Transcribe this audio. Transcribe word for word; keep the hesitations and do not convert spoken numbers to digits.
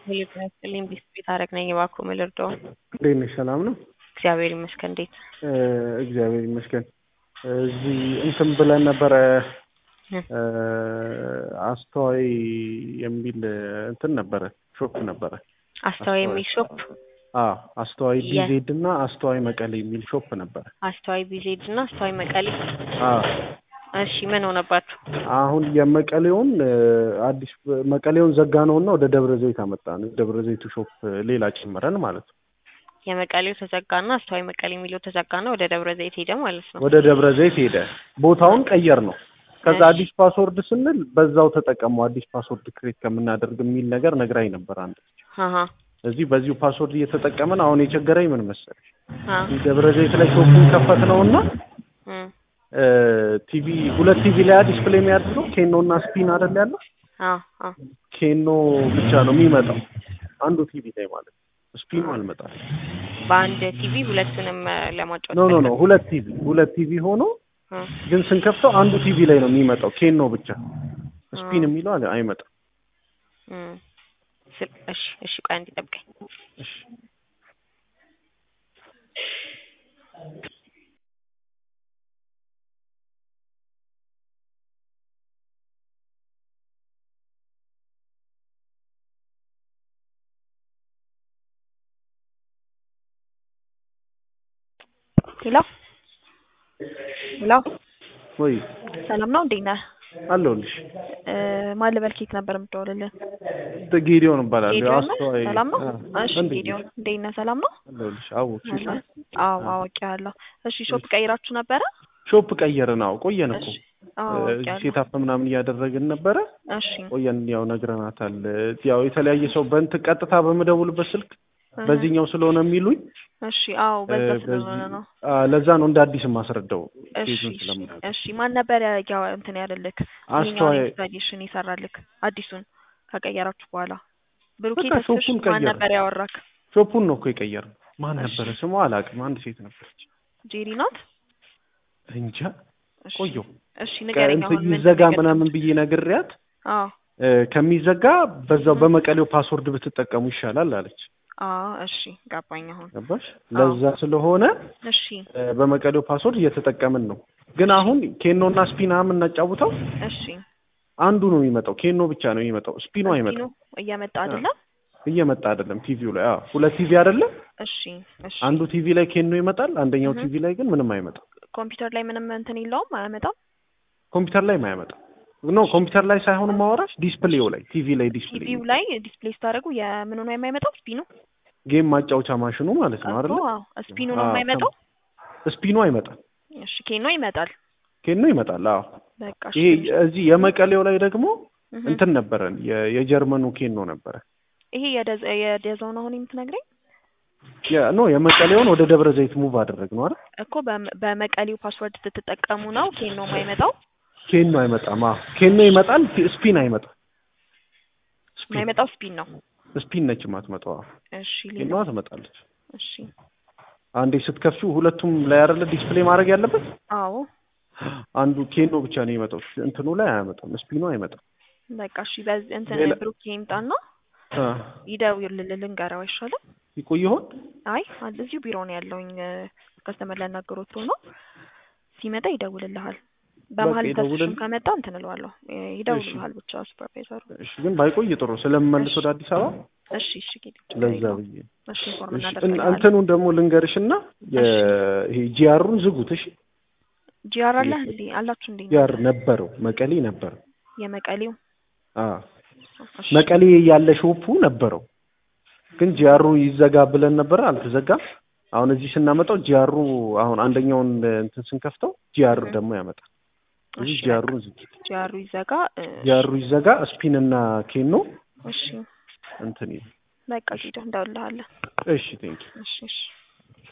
ይልቅልኝ ቢስኩት አረግነኝ እባክዎ መልርዳው እንዴት ነሽ? ሰላም ነው? እግዚአብሔር ይመስገን። እንዴት? እግዚአብሔር ይመስገን። እዚህ እንትን ብለን ነበረ አስተዋይ የሚል እንትን ነበረ ሾፕ ነበረ። አስተዋይ የሚል ሾፕ? አዎ አስተዋይ ቢዜድ እና አስተዋይ መቀሌ የሚል ሾፕ ነበረ። አስተዋይ ቢዜድ እና አስተዋይ መቀሌ? አዎ። እሺ ምን ሆነባችሁ? አሁን የመቀሌውን አዲስ መቀሌውን ዘጋነውና ወደ ደብረ ዘይት አመጣን። ደብረ ዘይቱ ሾፕ ሌላ ጨመረን ማለት ነው። የመቀሌው ተዘጋና አስተዋይ መቀሌ የሚለው ተዘጋና ወደ ደብረ ዘይት ሄደ ማለት ነው። ወደ ደብረ ዘይት ሄደ። ቦታውን ቀየር ነው። ከዛ አዲስ ፓስወርድ ስንል በዛው ተጠቀሙ አዲስ ፓስወርድ ክሬት ከምናደርግ የሚል ነገር ነግራኝ ነበር አንተ። አሃ እዚህ በዚሁ ፓስወርድ እየተጠቀመን አሁን የቸገረኝ ምን መሰለሽ? ደብረ ዘይት ላይ ሾፑን ከፈት ነውና ቲቪ ሁለት ቲቪ ላይ ዲስፕሌይ የሚያደርገው ኬኖ እና ስፒን አይደል ያለው? አዎ አዎ። ኬኖ ብቻ ነው የሚመጣው አንዱ ቲቪ ላይ ማለት ነው። ስፒኑ አልመጣም። በአንድ ቲቪ ሁለቱንም ለማጫወት ኖ ኖ ኖ ሁለት ቲቪ ሁለት ቲቪ ሆኖ ግን ስንከፍተው አንዱ ቲቪ ላይ ነው የሚመጣው ኬኖ ብቻ ስፒን የሚለው አለ አይመጣም። እሺ እሺ ቆይ አንዴ ጠብቀኝ። እሺ ሄሎ ሄሎ ወይ ሰላም ነው? እንዴት ነህ? አለሁልሽ። ማን ልበል? ኬት ነበር የምትደውልልን? ጌዲዮን እባላለሁ። አስተዋይ ሰላም ነው? እሺ ጌዲዮን እንዴት ነህ? ሰላም ነው? አለሁልሽ። አውቅሽ? አዎ አውቄያለሁ። እሺ ሾፕ ቀይራችሁ ነበረ? ሾፕ ቀየርን። አዎ ቆየን እኮ አዎ ሴታፕ ምናምን እያደረግን ነበረ። እሺ ቆየን። ያው ነግረናታል። ያው የተለያየ ሰው በእንት ቀጥታ በመደውልበት ስልክ በዚህኛው ስለሆነ የሚሉኝ እሺ አዎ በዛ ስለሆነ ነው። ለዛ ነው እንደ አዲስ ማስረዳው። እሺ እሺ ማን ነበር ያው እንትን ያደልክ አስተዋይ ኢንስታሌሽን ይሰራልክ አዲሱን ከቀየራችሁ በኋላ? ብሩኬ ተስፍሽ ማን ነበር ያወራክ? ሾፑን ነው እኮ የቀየረው። ማን ነበር ስሟ አላውቅም። አንድ ሴት ነበረች። ጄሪ ናት? እንጃ ቆየው። እሺ ንገረኝ አሁን ምን ይዘጋ ምናምን ብዬ ነግሬያት አዎ ከሚዘጋ በዛው በመቀሌው ፓስወርድ ብትጠቀሙ ይሻላል አለች። አዎ እሺ ገባኝ። አሁን ገባሽ? ለዛ ስለሆነ እሺ በመቀሌው ፓስወርድ እየተጠቀምን ነው። ግን አሁን ኬኖ እና ስፒና ምን እናጫውተው? እሺ አንዱ ነው የሚመጣው። ኬኖ ብቻ ነው የሚመጣው። ስፒኑ አይመጣም። እየመጣ አይደለም? እየመጣ አይደለም። ቲቪው ላይ አዎ ሁለት ቲቪ አይደለም? እሺ እሺ አንዱ ቲቪ ላይ ኬኖ ይመጣል፣ አንደኛው ቲቪ ላይ ግን ምንም አይመጣም። ኮምፒውተር ላይ ምንም እንትን የለውም አያመጣም? ኮምፒውተር ላይ አይመጣም። ኖ ኮምፒውተር ላይ ሳይሆን ማወራሽ ዲስፕሌው ላይ ቲቪ ላይ ዲስፕሌይ ቲቪው ላይ ዲስፕሌይ ስታደርጉ የምኑ ነው የማይመጣው? ስፒኑ ጌም ማጫወቻ ማሽኑ ማለት ነው አይደል? አዎ ስፒኑ ነው የማይመጣው? ስፒኑ አይመጣም። እሺ ኬኖ ይመጣል። ኬኖ ይመጣል። አዎ በቃ ይሄ እዚህ የመቀሌው ላይ ደግሞ እንትን ነበረን የጀርመኑ ኬኖ ነበረ። ይሄ የደዛው ነው አሁን የምትነግረኝ? ያ ኖ የመቀሌውን ወደ ደብረ ዘይት ሙቭ አደረግነው አይደል? እኮ በመቀሌው ፓስወርድ ስትጠቀሙ ነው ኬኖ የማይመጣው? ኬኖ አይመጣም። አዎ ኬኖ ይመጣል፣ ስፒን አይመጣም። ስፒን አይመጣው ስፒን ነው። ስፒን ነች የማትመጣው። እሺ ኬኖ ትመጣለች። እሺ አንዴ ስትከፍቺው ሁለቱም ላይ አይደለ ዲስፕሌይ ማድረግ ያለበት? አዎ አንዱ ኬኖ ብቻ ነው የሚመጣው። እንትኑ ላይ አያመጣም፣ ስፒኑ አይመጣም። በቃ እሺ በዚህ እንትን ብሩክ ይምጣና ይደውልልልን ልንገረው አይሻልም? ይቆይ ይሆን? አይ እዚሁ ቢሮ ነው ያለውኝ። ከስተመር ላናገሮት ነው ሲመጣ ይደውልልሃል። በመሀል ተስፍሽም ከመጣ እንትን እለዋለሁ ይደውልልሃል ብቻ ሱፐርቫይዘሩ። እሺ ግን ባይቆይ ጥሩ ስለምመልስ ወደ አዲስ አበባ። እሺ እሺ ለዛ ብዬ እሺ ኢንፎርም እናደርጋለን። እንትኑን ደግሞ ልንገርሽና ይሄ ጂአሩን ዝጉት። እሺ ጂአር አለ እንዴ? አላችሁ እንዴ? ጂአር ነበረው መቀሌ ነበር። የመቀሌው አዎ መቀሌ ያለ ሾፑ ነበረው። ግን ጂአሩ ይዘጋ ብለን ነበር፣ አልተዘጋም። አሁን እዚህ ስናመጣው ጂአሩ አሁን አንደኛውን እንትን ስንከፍተው ጂአሩ ደግሞ ያመጣል። እዚህ ጂአሩ ዝግ ጂአሩ ይዘጋ ጂአሩ ይዘጋ ስፒን እና ኬኖ እሺ እንትን ይል በቃ ሂድ እንደውልሃለን። እሺ ቴንክ ዩ። እሺ እሺ